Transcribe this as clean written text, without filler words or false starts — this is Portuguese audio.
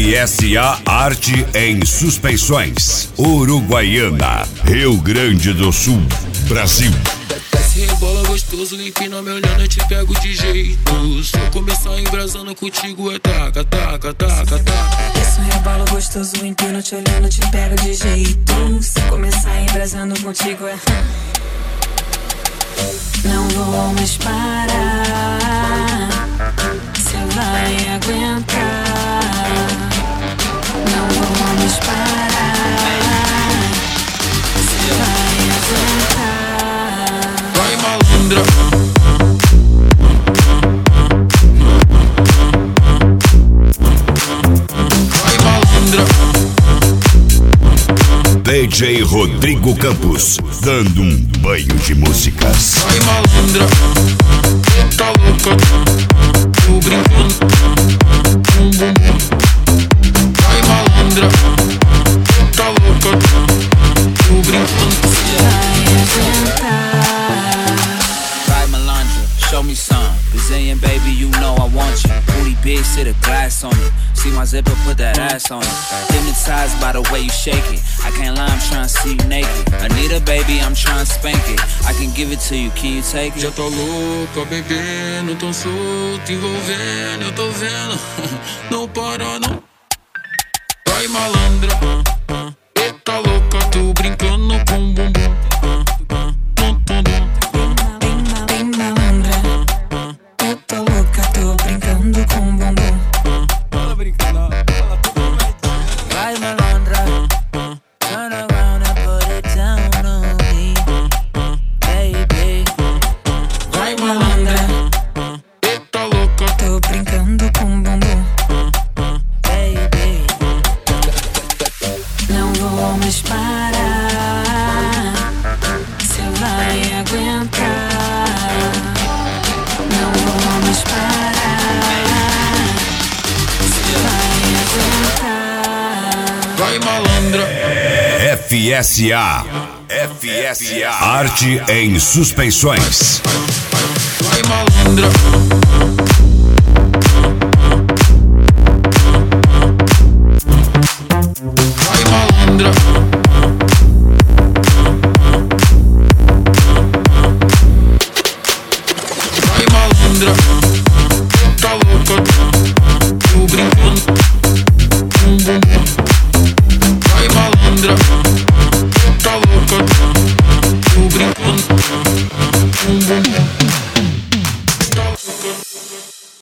FSA Arte em Suspensões, Uruguaiana, Rio Grande do Sul, Brasil. Desce, rebola gostoso, empina me olhando, eu te pego de jeito. Se eu começar embrasando contigo é taca, taca, taca, taca. Desce, rebola gostoso, empina te olhando, eu te pego de jeito. Se eu começar embrasando contigo é... Não vou mais parar, cê vai aguentar. Não vou mais parar, cê vai aguentar. Vai, malandra. Vai, malandra. DJ Rodrigo Campos, dando um banho de músicas. Vai, malandra, tá louca, tô brincando, bum bum bum. Vai, malandra, tá louca, tô brincando. Vai, malandra, show me some. Brazilian baby, you know I want you. Booty big, sit a glass on it. See my zipper, put that ass on it. Hypnotized by the way you shake it. I can't lie, I'm tryna see you naked. Anita, baby, I'm tryna spank it. I can give it to you, can you take it? Já tá louca, bebendo, tão solto, envolvendo, eu tô vendo. Não para, não. Vai, malandra, tá louca, tô brincando com bumbum. Bem malandra, eu tô louca, tô brincando com bumbum. Vai, malandra, turn around and put it down on me, baby. Vai, malandra, Tá louca, tô brincando com bumbum. Baby. Não vou mais parar, cê vai aguentar. Não vou mais parar, cê vai aguentar. vai, malandra. FSA Arte em Suspensões. Vai, malandra. Vai, malandra. Vai, malandra. Tá louca, tô brincando, bum bum bum. Vai, malandra. Tá louca, tô brincando, bum bum bum.